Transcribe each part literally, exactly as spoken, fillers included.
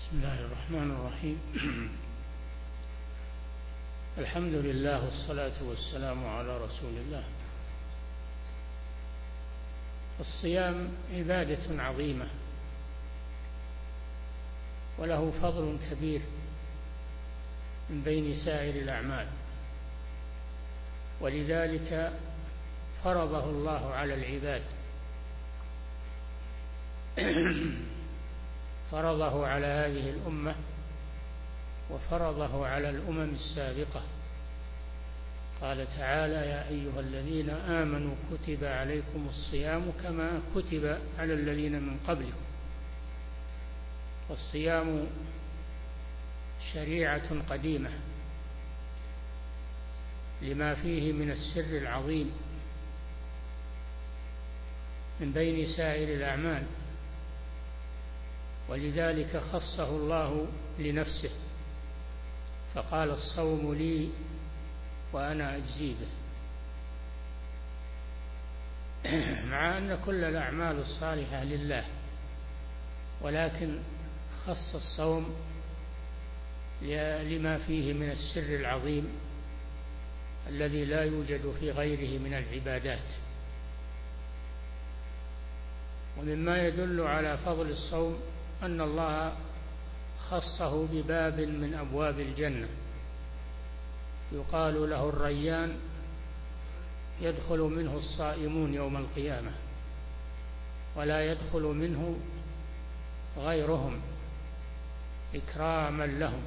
بسم الله الرحمن الرحيم. الحمد لله والصلاة والسلام على رسول الله. الصيام عبادة عظيمة وله فضل كبير من بين سائر الأعمال، ولذلك فرضه الله على العباد فرضه على هذه الأمة وفرضه على الأمم السابقة. قال تعالى: يا أيها الذين آمنوا كتب عليكم الصيام كما كتب على الذين من قبلكم. والصيام شريعة قديمة لما فيه من السر العظيم من بين سائر الأعمال، ولذلك خصه الله لنفسه فقال: الصوم لي وأنا أجزي به. مع أن كل الأعمال الصالحة لله، ولكن خص الصوم لما فيه من السر العظيم الذي لا يوجد في غيره من العبادات. ومما يدل على فضل الصوم أن الله خصه بباب من أبواب الجنة يقال له الريان، يدخل منه الصائمون يوم القيامة ولا يدخل منه غيرهم إكراما لهم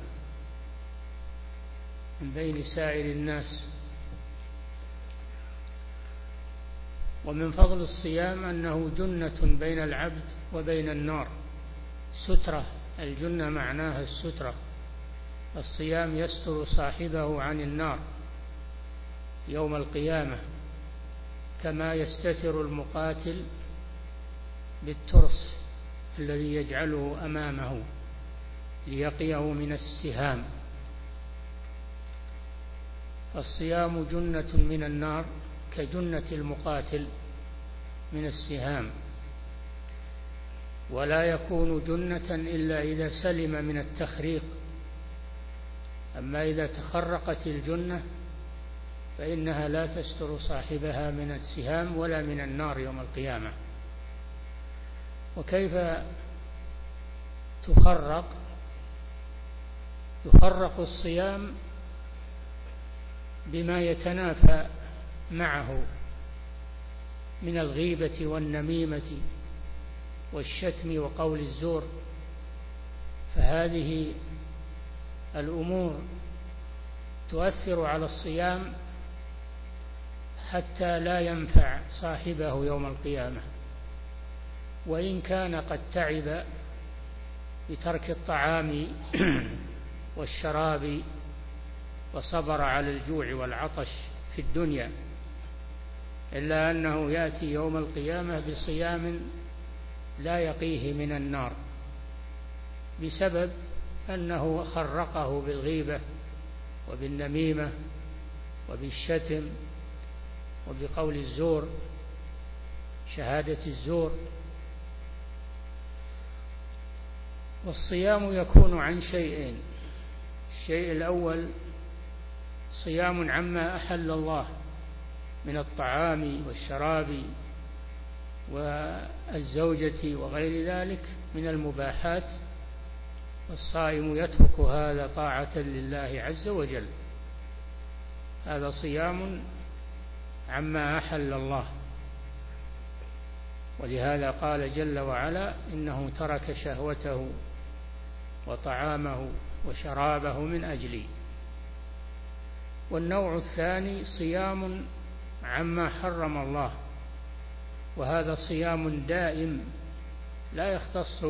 من بين سائر الناس. ومن فضل الصيام أنه جنة بين العبد وبين النار، سترة. الجنة معناها السترة. الصيام يستر صاحبه عن النار يوم القيامة، كما يستتر المقاتل بالترس الذي يجعله أمامه ليقيه من السهام. فالصيام جنة من النار كجنة المقاتل من السهام، ولا يكون جنة إلا إذا سلم من التخريق. أما إذا تخرقت الجنة فإنها لا تستر صاحبها من السهام ولا من النار يوم القيامة. وكيف تخرق؟ يخرق الصيام بما يتنافى معه من الغيبة والنميمة والشتم وقول الزور، فهذه الأمور تؤثر على الصيام حتى لا ينفع صاحبه يوم القيامة، وإن كان قد تعب بترك الطعام والشراب وصبر على الجوع والعطش في الدنيا، إلا أنه يأتي يوم القيامة بصيام لا يقيه من النار بسبب أنه خرقه بالغيبة وبالنميمة وبالشتم وبقول الزور، شهادة الزور. والصيام يكون عن شيئين: الشيء الأول صيام عما أحل الله من الطعام والشراب والزوجة وغير ذلك من المباحات، الصائم يترك هذا طاعة لله عز وجل، هذا صيام عما أحل الله. ولهذا قال جل وعلا: إنه ترك شهوته وطعامه وشرابه من أجلي. والنوع الثاني صيام عما حرم الله، وهذا صيام دائم لا يختص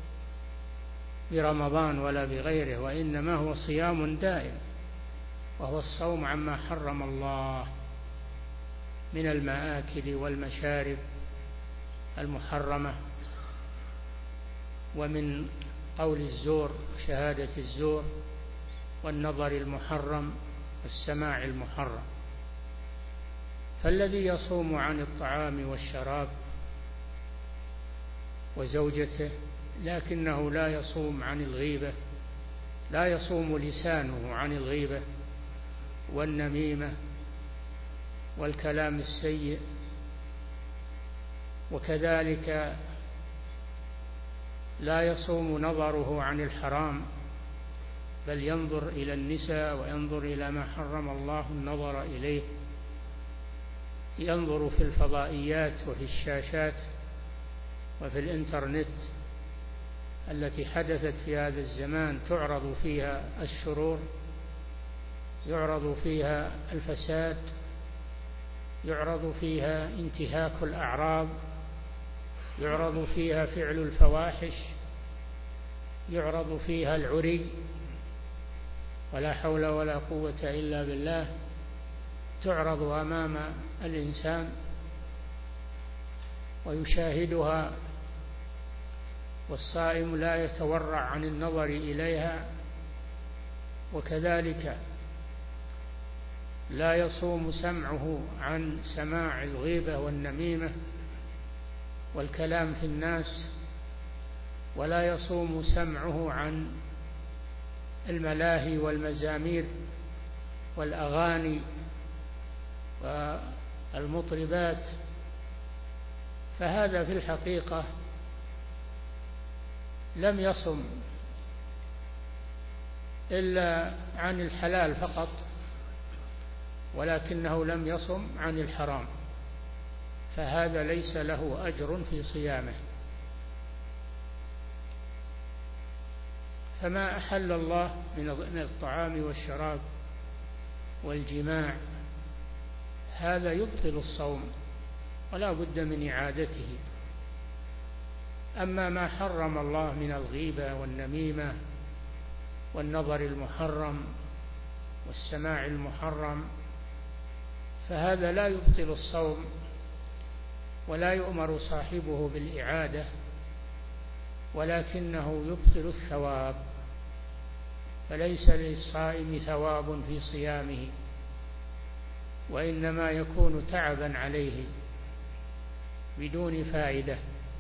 برمضان ولا بغيره، وإنما هو صيام دائم، وهو الصوم عما حرم الله من المآكل والمشارب المحرمة، ومن قول الزور وشهادة الزور والنظر المحرم والسماع المحرم. فالذي يصوم عن الطعام والشراب وزوجته لكنه لا يصوم عن الغيبة، لا يصوم لسانه عن الغيبة والنميمة والكلام السيء، وكذلك لا يصوم نظره عن الحرام، بل ينظر إلى النساء وينظر إلى ما حرم الله النظر إليه، ينظر في الفضائيات وفي الشاشات وفي الإنترنت التي حدثت في هذا الزمان، تعرض فيها الشرور، يعرض فيها الفساد، يعرض فيها انتهاك الأعراض، يعرض فيها فعل الفواحش، يعرض فيها العري، ولا حول ولا قوة إلا بالله، تعرض أمام الإنسان ويشاهدها، والصائم لا يتورع عن النظر إليها. وكذلك لا يصوم سمعه عن سماع الغيبة والنميمة والكلام في الناس، ولا يصوم سمعه عن الملاهي والمزامير والأغاني والمطربات. فهذا في الحقيقة لم يصم إلا عن الحلال فقط، ولكنه لم يصم عن الحرام، فهذا ليس له أجر في صيامه. فما أحل الله من الطعام والشراب والجماع هذا يبطل الصوم ولا بد من إعادته. أما ما حرم الله من الغيبة والنميمة والنظر المحرم والسماع المحرم فهذا لا يبطل الصوم ولا يؤمر صاحبه بالإعادة، ولكنه يبطل الثواب، فليس للصائم ثواب في صيامه، وإنما يكون تعبا عليه بدون فائدة.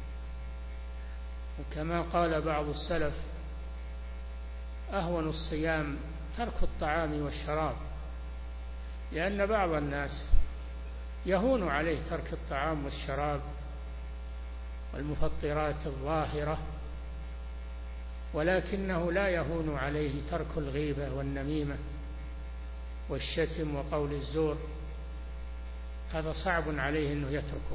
وكما قال بعض السلف: أهون الصيام ترك الطعام والشراب، لأن بعض الناس يهون عليه ترك الطعام والشراب والمفطرات الظاهرة، ولكنه لا يهون عليه ترك الغيبة والنميمة والشتم وقول الزور، هذا صعب عليه أنه يتركه،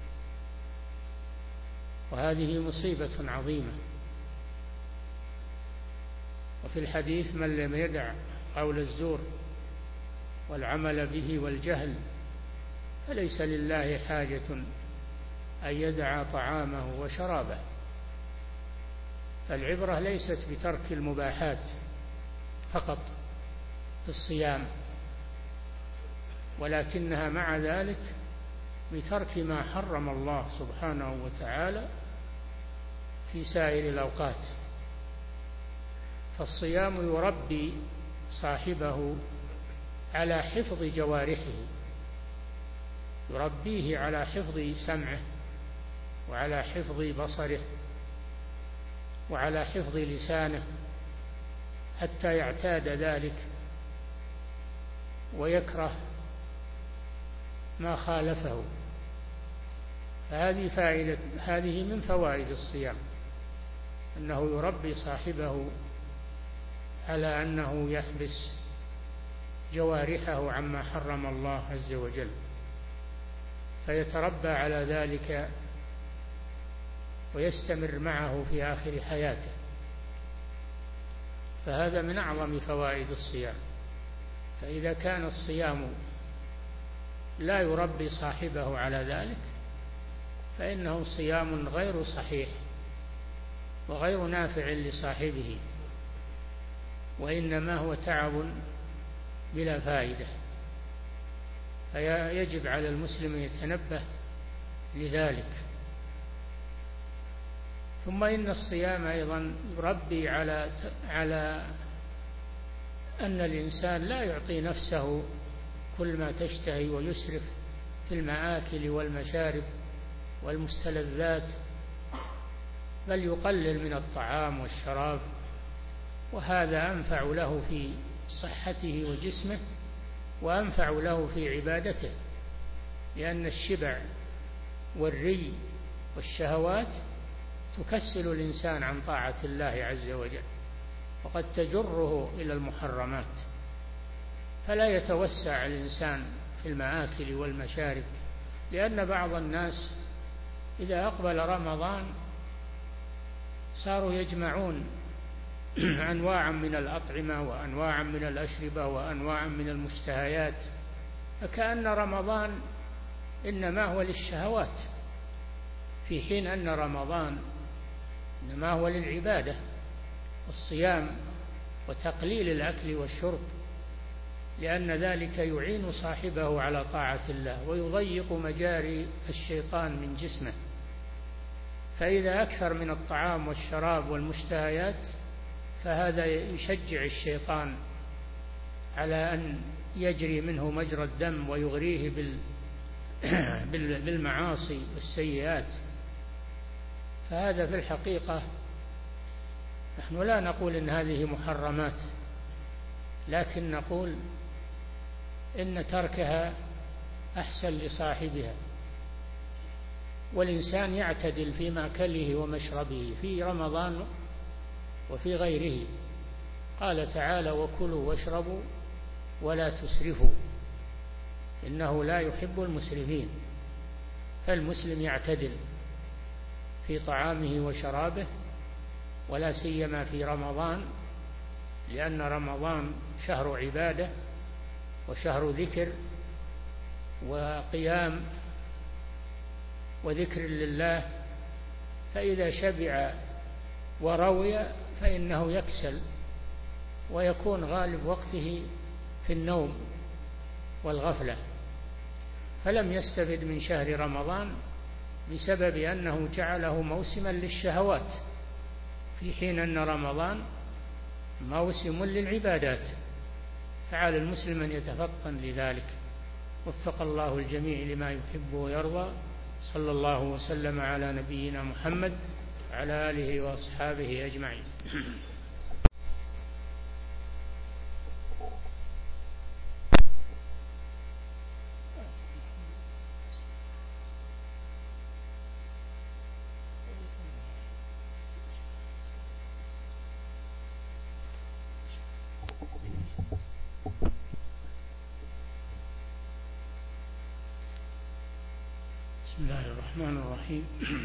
وهذه مصيبة عظيمة. وفي الحديث: من لم يدع قول الزور والعمل به والجهل فليس لله حاجة أن يدع طعامه وشرابه. فالعبرة ليست بترك المباحات فقط في الصيام، ولكنها مع ذلك بترك ما حرم الله سبحانه وتعالى في سائر الأوقات. فالصيام يربي صاحبه على حفظ جوارحه، يربيه على حفظ سمعه وعلى حفظ بصره وعلى حفظ لسانه حتى يعتاد ذلك ويكره ما خالفه. فهذه فائدة، هذه من فوائد الصيام، أنه يربي صاحبه على أنه يحبس جوارحه عما حرم الله عز وجل، فيتربى على ذلك ويستمر معه في آخر حياته. فهذا من أعظم فوائد الصيام. فإذا كان الصيام لا يربي صاحبه على ذلك فإنه صيام غير صحيح وغير نافع لصاحبه، وإنما هو تعب بلا فائدة. فيجب على المسلم أن يتنبه لذلك. ثم إن الصيام أيضا يربي على على أن الإنسان لا يعطي نفسه كل ما تشتهي ويسرف في المآكل والمشارب والمستلذات، بل يقلل من الطعام والشراب، وهذا أنفع له في صحته وجسمه وأنفع له في عبادته، لأن الشبع والري والشهوات تكسل الإنسان عن طاعة الله عز وجل، وقد تجره إلى المحرمات، فلا يتوسع الإنسان في المآكل والمشارب. لأن بعض الناس إذا أقبل رمضان صاروا يجمعون أنواعا من الأطعمة وأنواعا من الأشربة وأنواعا من المشتهيات، فكأن رمضان إنما هو للشهوات، في حين أن رمضان إنما هو للعبادة والصيام وتقليل الأكل والشرب، لأن ذلك يعين صاحبه على طاعة الله ويضيق مجاري الشيطان من جسمه. فإذا أكثر من الطعام والشراب والمشتهيات فهذا يشجع الشيطان على أن يجري منه مجرى الدم ويغريه بالمعاصي والسيئات. فهذا في الحقيقة نحن لا نقول إن هذه محرمات، لكن نقول إن تركها أحسن لصاحبها، والإنسان يعتدل في مأكله ومشربه في رمضان وفي غيره. قال تعالى: وكلوا واشربوا ولا تسرفوا إنه لا يحب المسرفين. فالمسلم يعتدل في طعامه وشرابه، ولا سيما في رمضان، لأن رمضان شهر عبادة وشهر ذكر وقيام وذكر لله، فإذا شبع وروي فإنه يكسل ويكون غالب وقته في النوم والغفلة، فلم يستفد من شهر رمضان بسبب أنه جعله موسما للشهوات، في حين أن رمضان موسم للعبادات. فعلى المسلم أن يتفطن لذلك. وفق الله الجميع لما يحب ويرضى. صلى الله وسلم على نبينا محمد وعلى آله وأصحابه أجمعين. بسم الله الرحمن الرحيم.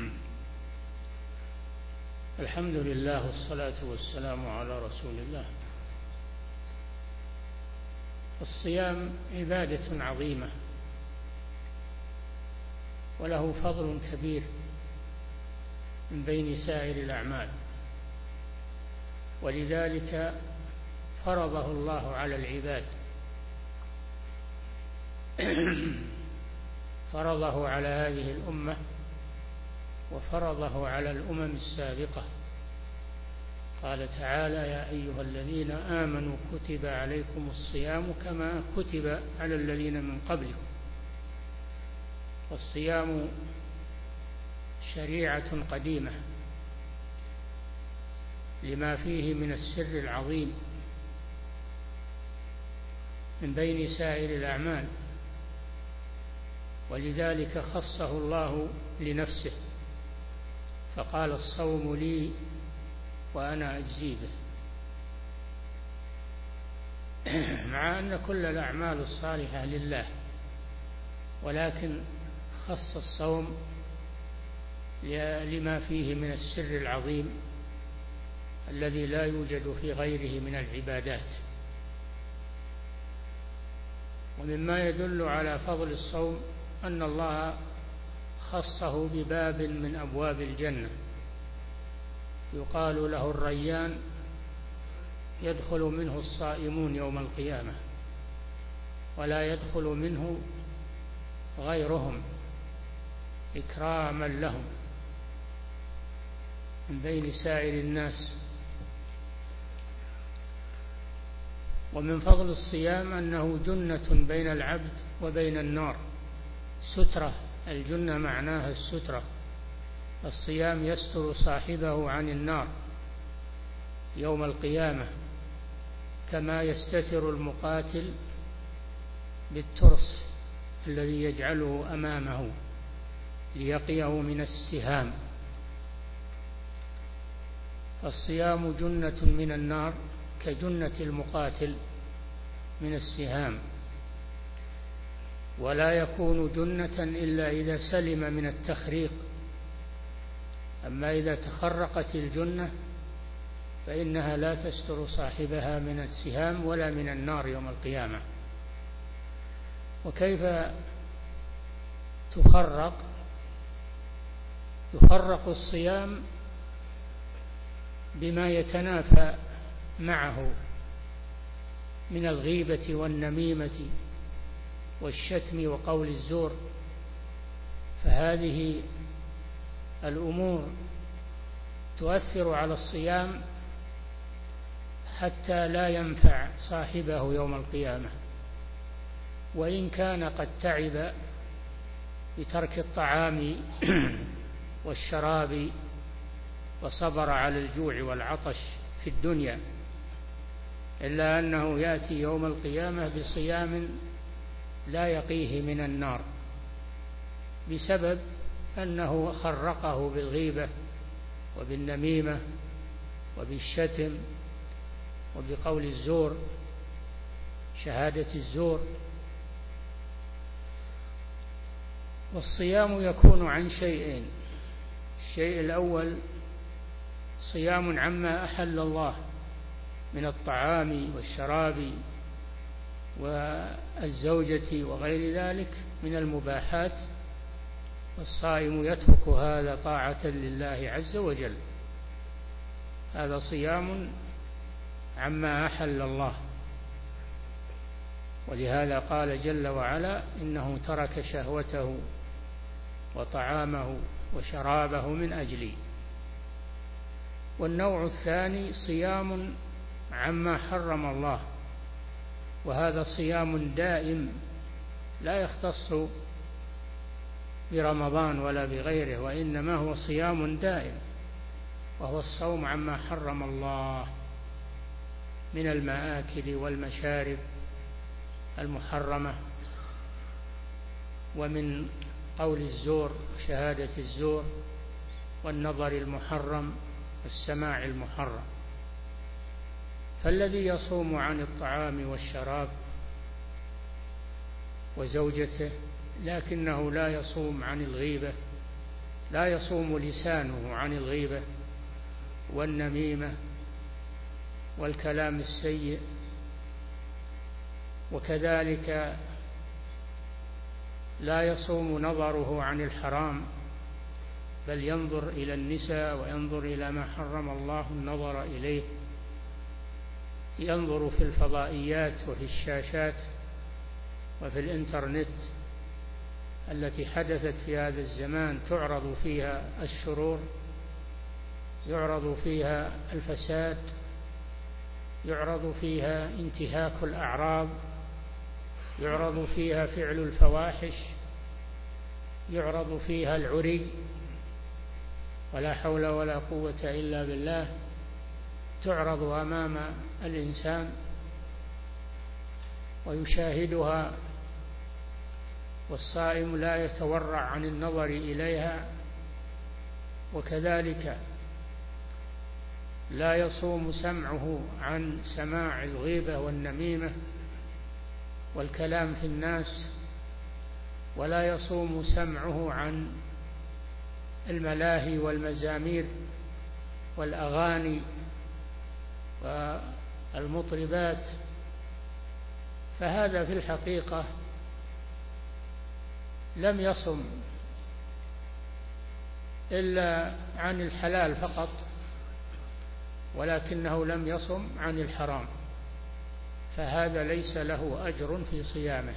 الحمد لله والصلاة والسلام على رسول الله. الصيام عبادة عظيمة وله فضل كبير من بين سائر الأعمال، ولذلك فرضه الله على العباد، فرضه على هذه الأمة وفرضه على الأمم السابقة. قال تعالى: يا أيها الذين آمنوا كتب عليكم الصيام كما كتب على الذين من قبلكم. والصيام شريعة قديمة لما فيه من السر العظيم من بين سائر الأعمال، ولذلك خصه الله لنفسه فقال: الصوم لي وأنا أجزي به. مع أن كل الأعمال الصالحة لله، ولكن خص الصوم لما فيه من السر العظيم الذي لا يوجد في غيره من العبادات. ومما يدل على فضل الصوم أن الله خصه بباب من أبواب الجنة يقال له الريان، يدخل منه الصائمون يوم القيامة ولا يدخل منه غيرهم إكراما لهم من بين سائر الناس. ومن فضل الصيام أنه جنة بين العبد وبين النار، سترة. الجنة معناها السترة، الصيام يستر صاحبه عن النار يوم القيامة، كما يستتر المقاتل بالترس الذي يجعله أمامه ليقيه من السهام. فالصيام جنة من النار كجنة المقاتل من السهام، ولا يكون جنة إلا إذا سلم من التخريق. أما إذا تخرقت الجنة فإنها لا تستر صاحبها من السهام ولا من النار يوم القيامة. وكيف تخرق؟ يخرق الصيام بما يتنافى معه من الغيبة والنميمة والشتم وقول الزور، فهذه الأمور تؤثر على الصيام حتى لا ينفع صاحبه يوم القيامة، وإن كان قد تعب بترك الطعام والشراب وصبر على الجوع والعطش في الدنيا، إلا أنه يأتي يوم القيامة بصيام لا يقيه من النار بسبب أنه خرقه بالغيبة وبالنميمة وبالشتم وبقول الزور، شهادة الزور. والصيام يكون عن شيئين: الشيء الأول صيام عما أحل الله من الطعام والشراب والزوجة وغير ذلك من المباحات، والصائم يترك هذا طاعة لله عز وجل، هذا صيام عما أحل الله. ولهذا قال جل وعلا: إنه ترك شهوته وطعامه وشرابه من أجلي. والنوع الثاني صيام عما حرم الله، وهذا صيام دائم لا يختص برمضان ولا بغيره، وإنما هو صيام دائم، وهو الصوم عما حرم الله من المآكل والمشارب المحرمة، ومن قول الزور وشهادة الزور والنظر المحرم والسماع المحرم. فالذي يصوم عن الطعام والشراب وزوجته لكنه لا يصوم عن الغيبة، لا يصوم لسانه عن الغيبة والنميمة والكلام السيء، وكذلك لا يصوم نظره عن الحرام، بل ينظر إلى النساء وينظر إلى ما حرم الله النظر إليه، ينظر في الفضائيات وفي الشاشات وفي الإنترنت التي حدثت في هذا الزمان، تعرض فيها الشرور، يعرض فيها الفساد، يعرض فيها انتهاك الأعراض، يعرض فيها فعل الفواحش، يعرض فيها العري، ولا حول ولا قوة إلا بالله، تعرض أمام الإنسان ويشاهدها، والصائم لا يتورع عن النظر إليها. وكذلك لا يصوم سمعه عن سماع الغيبة والنميمة والكلام في الناس، ولا يصوم سمعه عن الملاهي والمزامير والأغاني والمطربات. فهذا في الحقيقة لم يصم إلا عن الحلال فقط، ولكنه لم يصم عن الحرام، فهذا ليس له أجر في صيامه.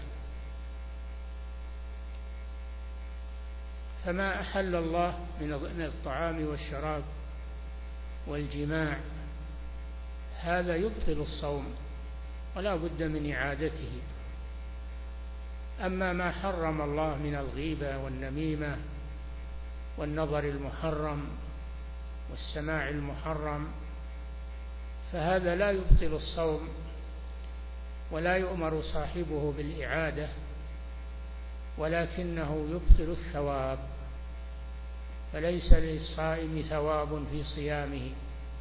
فما أحل الله من الطعام والشراب والجماع هذا يبطل الصوم ولا بد من إعادته. أما ما حرم الله من الغيبة والنميمة والنظر المحرم والسماع المحرم، فهذا لا يبطل الصوم ولا يؤمر صاحبه بالإعادة، ولكنه يبطل الثواب، فليس للصائم ثواب في صيامه،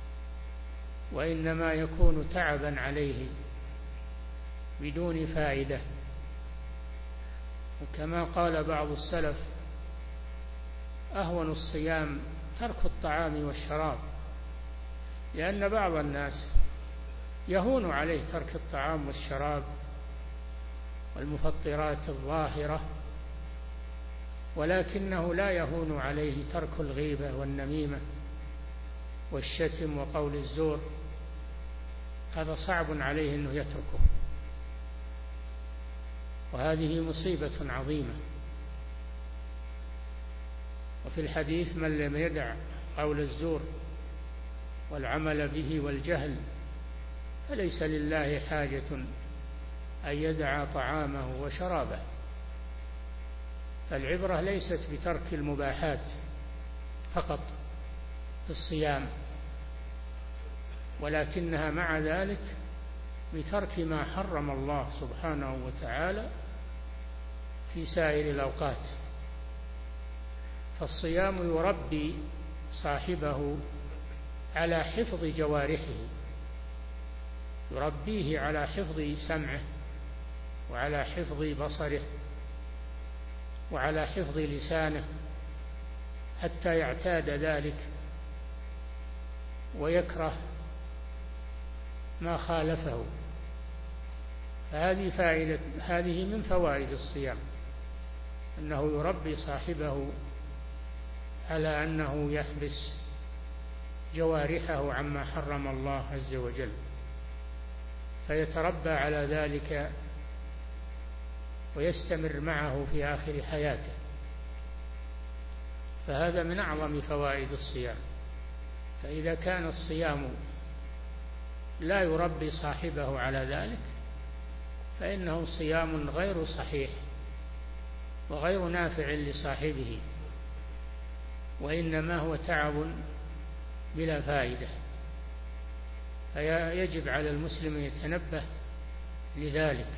وإنما يكون تعبا عليه بدون فائدة. وكما قال بعض السلف: أهون الصيام ترك الطعام والشراب، لأن بعض الناس يهون عليه ترك الطعام والشراب والمفطرات الظاهرة، ولكنه لا يهون عليه ترك الغيبة والنميمة والشتم وقول الزور، هذا صعب عليه أنه يتركه، وهذه مصيبة عظيمة. وفي الحديث: من لم يدع قول الزور والعمل به والجهل فليس لله حاجة أن يدع طعامه وشرابه. فالعبرة ليست بترك المباحات فقط في الصيام، ولكنها مع ذلك بترك ما حرم الله سبحانه وتعالى في سائر الأوقات. فالصيام يربي صاحبه على حفظ جوارحه، يربيه على حفظ سمعه وعلى حفظ بصره وعلى حفظ لسانه، حتى يعتاد ذلك ويكره ما خالفه. فهذه فائدة، هذه من فوائد الصيام، أنه يربي صاحبه على أنه يحبس جوارحه عما حرم الله عز وجل، فيتربى على ذلك ويستمر معه في آخر حياته. فهذا من أعظم فوائد الصيام. فإذا كان الصيام لا يربي صاحبه على ذلك فإنه صيام غير صحيح وغير نافع لصاحبه، وإنما هو تعب بلا فائدة. فيجب على المسلم أن يتنبه لذلك.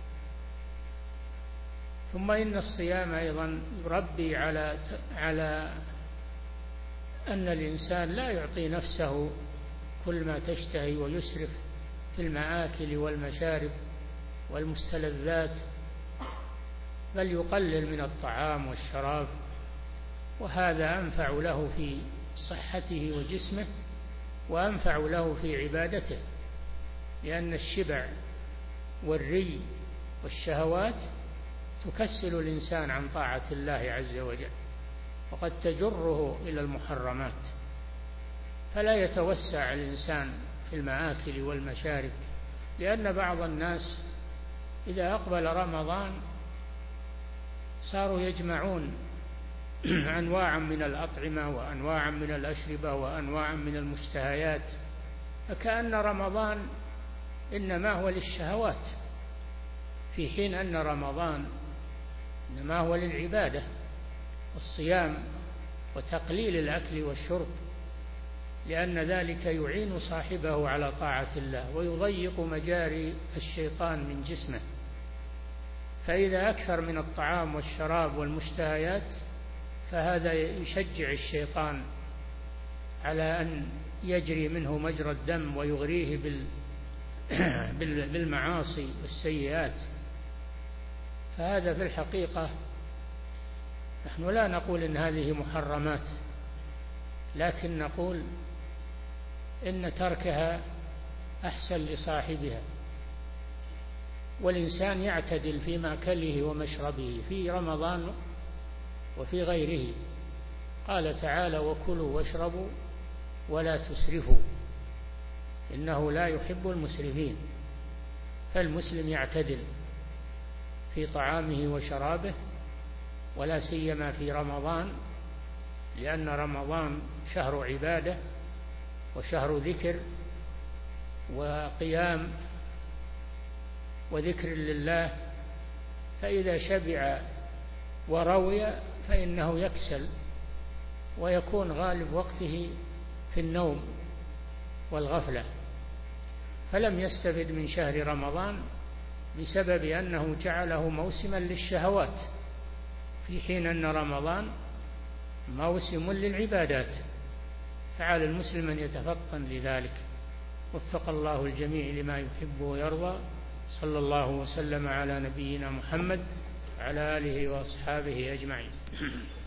ثم إن الصيام أيضا يربي على على أن الإنسان لا يعطي نفسه كل ما تشتهي ويسرف في المآكل والمشارب والمستلذات، بل يقلل من الطعام والشراب، وهذا أنفع له في صحته وجسمه وأنفع له في عبادته، لأن الشبع والري والشهوات تكسل الإنسان عن طاعة الله عز وجل، وقد تجره إلى المحرمات. فلا يتوسع الإنسان في المآكل والمشارب، لأن بعض الناس إذا أقبل رمضان صاروا يجمعون أنواعا من الأطعمة وأنواعا من الأشربة وأنواعا من المشتهيات، فكأن رمضان إنما هو للشهوات، في حين أن رمضان إنما هو للعبادة والصيام وتقليل الأكل والشرب، لأن ذلك يعين صاحبه على طاعة الله ويضيق مجاري الشيطان من جسمه. فإذا أكثر من الطعام والشراب والمشتهيات فهذا يشجع الشيطان على أن يجري منه مجرى الدم ويغريه بالمعاصي والسيئات. فهذا في الحقيقة نحن لا نقول إن هذه محرمات، لكن نقول إن تركها أحسن لصاحبها. والإنسان يعتدل في مأكله ومشربه في رمضان وفي غيره. قال تعالى: وكلوا واشربوا ولا تسرفوا إنه لا يحب المسرفين. فالمسلم يعتدل في طعامه وشرابه، ولا سيما في رمضان، لأن رمضان شهر عبادة وشهر ذكر وقيام وذكر لله. فإذا شبع وروي فإنه يكسل ويكون غالب وقته في النوم والغفلة، فلم يستفد من شهر رمضان بسبب أنه جعله موسما للشهوات، في حين أن رمضان موسم للعبادات. فعلى المسلم أن يتفطن لذلك. وفق الله الجميع لما يحب ويرضى. صلى الله وسلم على نبينا محمد وعلى آله وأصحابه أجمعين.